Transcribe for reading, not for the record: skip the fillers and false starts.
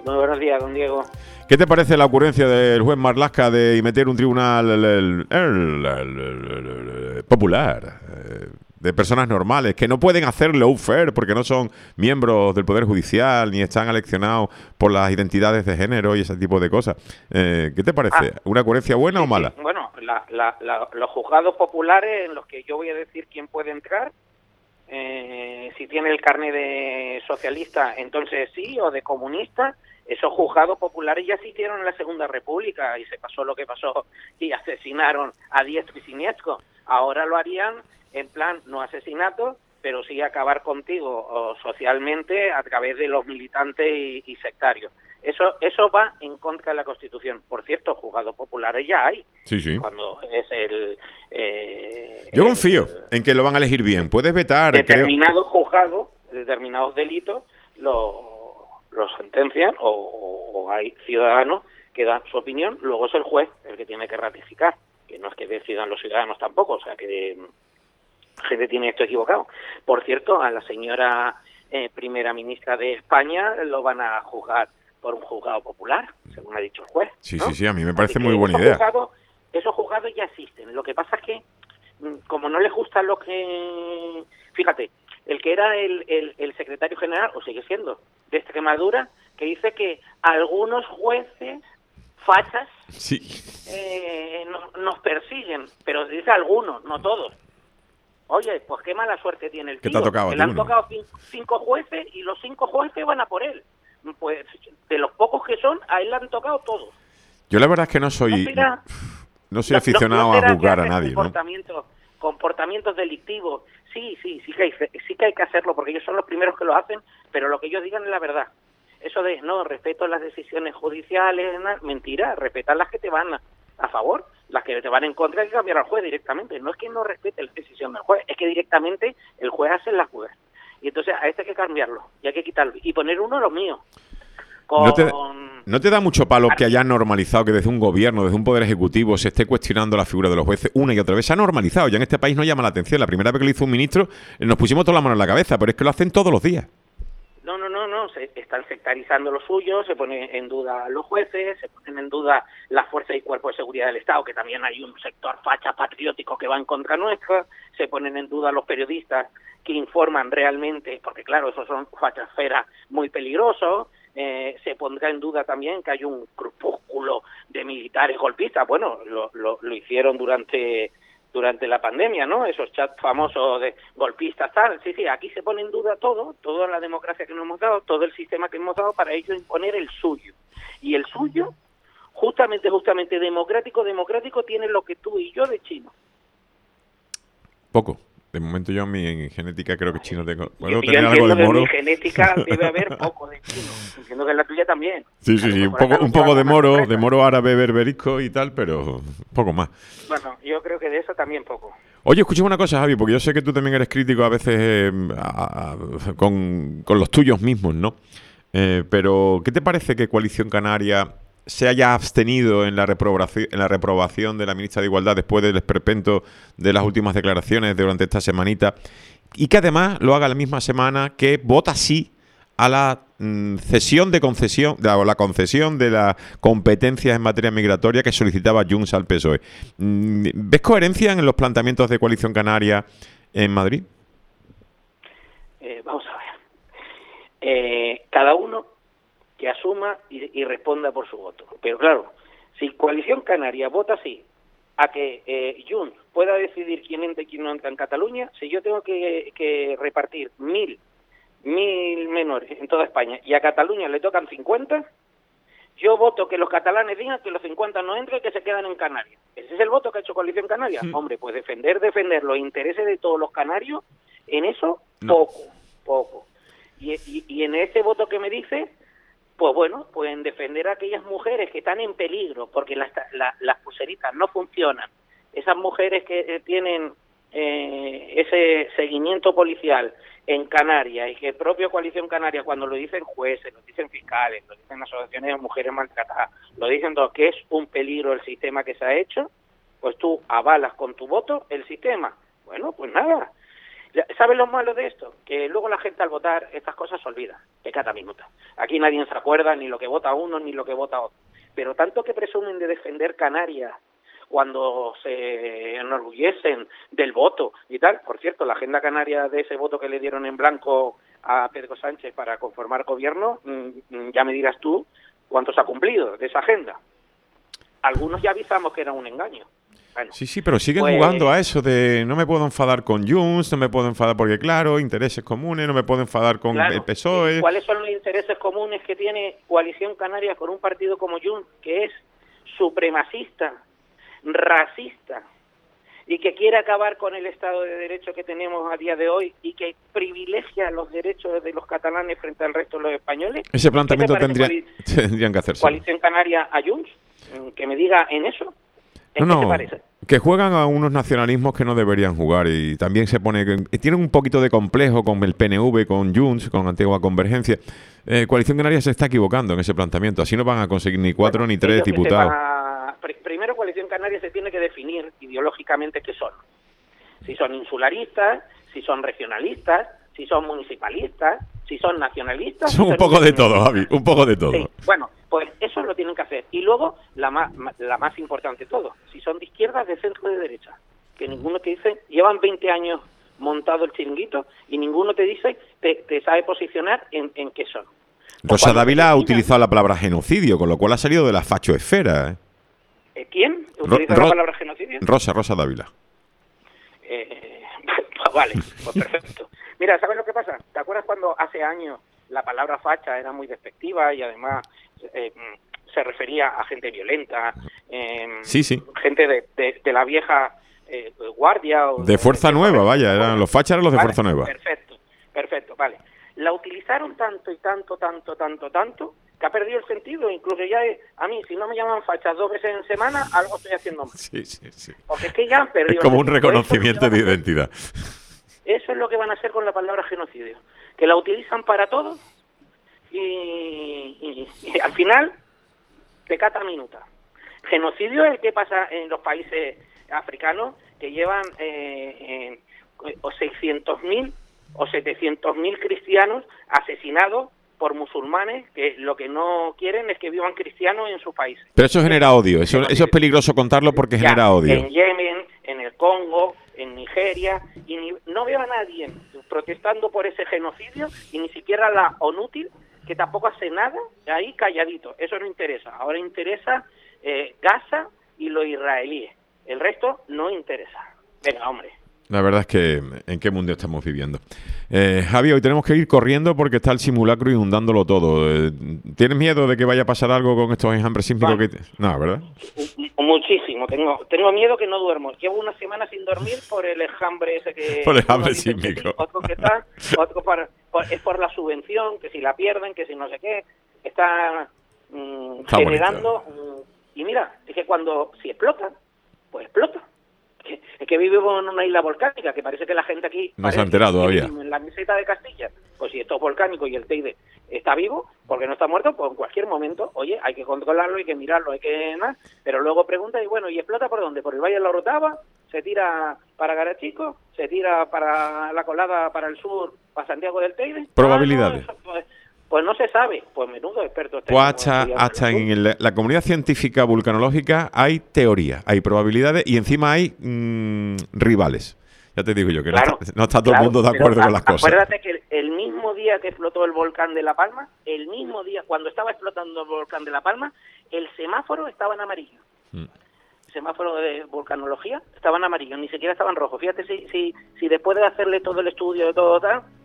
Muy buenos días, don Diego. ¿Qué te parece la ocurrencia del juez Marlaska de meter un tribunal popular de personas normales que no pueden hacer lawfare porque no son miembros del Poder Judicial ni están eleccionados por las identidades de género y ese tipo de cosas? ¿Qué te parece? ¿Una ocurrencia buena o mala? Sí. Bueno, los juzgados populares en los que yo voy a decir quién puede entrar, si tiene el carnet de socialista, entonces sí, o de comunista. Esos juzgados populares ya se hicieron en la Segunda República y se pasó lo que pasó y asesinaron a diestro y siniestro. Ahora lo harían en plan, no asesinato, pero sí acabar contigo socialmente a través de los militantes y sectarios. Eso va en contra de la Constitución. Por cierto, juzgados populares ya hay. Sí. Cuando es Yo confío en que lo van a elegir bien. Puedes vetar. Determinados juzgados, determinados delitos, los sentencian o hay ciudadanos que dan su opinión, luego es el juez el que tiene que ratificar, que no es que decidan los ciudadanos tampoco, o sea que gente tiene esto equivocado. Por cierto, a la señora primera ministra de España lo van a juzgar por un juzgado popular, según ha dicho el juez. Sí, ¿no? sí, a mí me parece muy buena idea. Esos juzgados ya existen, lo que pasa es que como no les gusta lo que... Fíjate, el que era el secretario general, o sigue siendo, de Extremadura, que dice que algunos jueces fachas sí. nos persiguen, pero dice algunos, no todos. Oye, pues qué mala suerte tiene el tío. ¿Qué te ha tocado? Le han tocado 5 jueces y los 5 jueces van a por él. Pues de los pocos que son, a él le han tocado todos. Yo la verdad es que no soy aficionado a juzgar a nadie, ¿no? Comportamientos delictivos, sí que hay que hacerlo porque ellos son los primeros que lo hacen, pero lo que ellos digan es la verdad. Eso de no respeto las decisiones judiciales, mentira, respeta las que te van a favor, las que te van en contra hay que cambiar al juez directamente. No es que no respete la decisión del juez, es que directamente el juez hace la juez. Y entonces a este hay que cambiarlo y hay que quitarlo y poner uno de los míos. ¿No te da mucho palo que hayan normalizado que desde un gobierno, desde un poder ejecutivo, se esté cuestionando la figura de los jueces una y otra vez? Se ha normalizado, ya en este país no llama la atención. La primera vez que lo hizo un ministro nos pusimos todas las manos en la cabeza, pero es que lo hacen todos los días. No, se están sectarizando lo suyo, se ponen en duda los jueces, se ponen en duda las fuerzas y cuerpos de seguridad del Estado, que también hay un sector facha patriótico que va en contra nuestra, se ponen en duda los periodistas que informan realmente, porque claro, esos son fachasferas muy peligrosos. Se pondrá en duda también que hay un grupúsculo de militares golpistas. Bueno, lo hicieron durante la pandemia, ¿no? Esos chats famosos de golpistas, tal. Sí, aquí se pone en duda toda la democracia que nos hemos dado, todo el sistema que hemos dado para ellos imponer el suyo. Y el suyo, justamente democrático, tiene lo que tú y yo de chino. Poco. De momento yo en mi genética creo que chino tengo. ¿Puedo tener algo de moro? En mi genética debe haber poco de chino. Entiendo que en la tuya también. Sí, un poco de moro árabe berberisco y tal, pero poco más. Bueno, yo creo que de eso también poco. Oye, escucha una cosa, Javi, porque yo sé que tú también eres crítico a veces con los tuyos mismos, ¿no? Pero, ¿qué te parece que Coalición Canaria se haya abstenido en la reprobación de la ministra de Igualdad después del esperpento de las últimas declaraciones durante esta semanita, y que además lo haga la misma semana que vota sí a la concesión de las competencias en materia migratoria que solicitaba Junts al PSOE? ¿Ves coherencia en los planteamientos de Coalición Canaria en Madrid? Vamos a ver. Cada uno que asuma y responda por su voto. Pero claro, si Coalición Canaria vota sí a que Junts pueda decidir quién entra y quién no entra en Cataluña, si yo tengo que repartir 1.000 menores en toda España y a Cataluña le tocan 50, yo voto que los catalanes digan que los 50 no entren y que se quedan en Canarias. ¿Ese es el voto que ha hecho Coalición Canaria? Sí. Hombre, pues defender los intereses de todos los canarios, en eso poco. Y en ese voto que me dice, pues bueno, pueden defender a aquellas mujeres que están en peligro porque las pulseritas no funcionan. Esas mujeres que tienen ese seguimiento policial en Canarias y que el propio Coalición Canaria, cuando lo dicen jueces, lo dicen fiscales, lo dicen asociaciones de mujeres maltratadas, lo dicen todo, que es un peligro el sistema que se ha hecho, pues tú avalas con tu voto el sistema. Bueno, pues nada. ¿Sabes lo malo de esto? Que luego la gente al votar estas cosas se olvida, que cada minuto. Aquí nadie se acuerda ni lo que vota uno ni lo que vota otro. Pero tanto que presumen de defender Canarias cuando se enorgullecen del voto y tal. Por cierto, la agenda canaria de ese voto que le dieron en blanco a Pedro Sánchez para conformar gobierno, ya me dirás tú cuánto se ha cumplido de esa agenda. Algunos ya avisamos que era un engaño. Bueno, Sí, pero siguen pues, jugando a eso de no me puedo enfadar con Junts, no me puedo enfadar porque, claro, intereses comunes, no me puedo enfadar con claro, el PSOE. ¿cuáles son los intereses comunes que tiene Coalición Canaria con un partido como Junts, que es supremacista, racista, y que quiere acabar con el Estado de Derecho que tenemos a día de hoy y que privilegia los derechos de los catalanes frente al resto de los españoles? Ese planteamiento ¿Qué te parece tendrían que hacerse. Coalición Canaria a Junts? Que me diga en eso. ¿Qué te parece? Que juegan a unos nacionalismos que no deberían jugar y también se pone tienen un poquito de complejo con el PNV, con Junts, con Antigua Convergencia. Coalición Canaria se está equivocando en ese planteamiento. Así no van a conseguir ni 4 ni 3 diputados. Primero, Coalición Canaria se tiene que definir ideológicamente qué son. Si son insularistas, si son regionalistas, si son municipalistas, si son nacionalistas. Son un poco de todo, Javi, un poco de todo. Sí, bueno, pues eso lo tienen que hacer. Y luego, la más importante de todo, si son de izquierda, de centro, de derecha. Que ninguno te dice, llevan 20 años montado el chiringuito y ninguno te dice, te sabe posicionar en qué son. Rosa Dávila ha utilizado la palabra genocidio, con lo cual ha salido de la fachoesfera. ¿Quién utiliza la palabra genocidio? Rosa Dávila. Vale, pues perfecto. Mira, ¿sabes lo que pasa? ¿Te acuerdas cuando hace años la palabra facha era muy despectiva y además se refería a gente violenta? Sí. Gente de la vieja guardia. O de Fuerza Nueva, vaya, eran los fachas eran los de Fuerza Nueva. Perfecto, vale. La utilizaron tanto, que ha perdido el sentido. Incluso ya a mí, si no me llaman fachas 2 veces en semana, algo estoy haciendo mal. Sí. Porque es que ya han perdido. Es como un reconocimiento de identidad. Eso es lo que van a hacer con la palabra genocidio, que la utilizan para todo y al final te cata minuta. Genocidio es el que pasa en los países africanos que llevan 600.000 o 700.000 cristianos asesinados por musulmanes, que lo que no quieren es que vivan cristianos en su país. Pero eso genera odio, eso es peligroso contarlo porque genera odio. En Yemen, en el Congo, en Nigeria, y no veo a nadie protestando por ese genocidio, y ni siquiera la ONUTIL, que tampoco hace nada, ahí calladito. Eso no interesa. Ahora interesa Gaza y los israelíes. El resto no interesa. Venga, hombre. La verdad es que ¿en qué mundo estamos viviendo? Javi, hoy tenemos que ir corriendo porque está el simulacro inundándolo todo. ¿Tienes miedo de que vaya a pasar algo con estos enjambres sísmicos? No, ¿verdad? Muchísimo. Tengo miedo que no duermo. Llevo una semana sin dormir por el enjambre ese que... Por el enjambre sísmico. Otro que está, es por la subvención, que si la pierden, que si no sé qué. Está generando... y mira, es que si explota, pues explota. Es que vivimos en una isla volcánica, que parece que la gente aquí... No se ha enterado todavía. En la meseta de Castilla, pues si esto es volcánico y el Teide está vivo, porque no está muerto, pues en cualquier momento, oye, hay que controlarlo, hay que mirarlo, hay que... Pero luego pregunta, y bueno, ¿y explota por dónde? ¿Por el Valle de la Orotava? ¿Se tira para Garachico? ¿Se tira para la Colada, para el sur, para Santiago del Teide? Probabilidades. Pues no se sabe, pues menudo expertos. Pues hasta en la comunidad científica vulcanológica hay teoría, hay probabilidades y encima hay rivales. Ya te digo yo que claro, no está todo el mundo de acuerdo con las cosas. Acuérdate que el mismo día que explotó el volcán de La Palma, el mismo día, cuando estaba explotando el volcán de La Palma, el semáforo estaba en amarillo. El semáforo de vulcanología estaba en amarillo, ni siquiera estaba en rojo. Fíjate si después de hacerle todo el estudio de todo tal,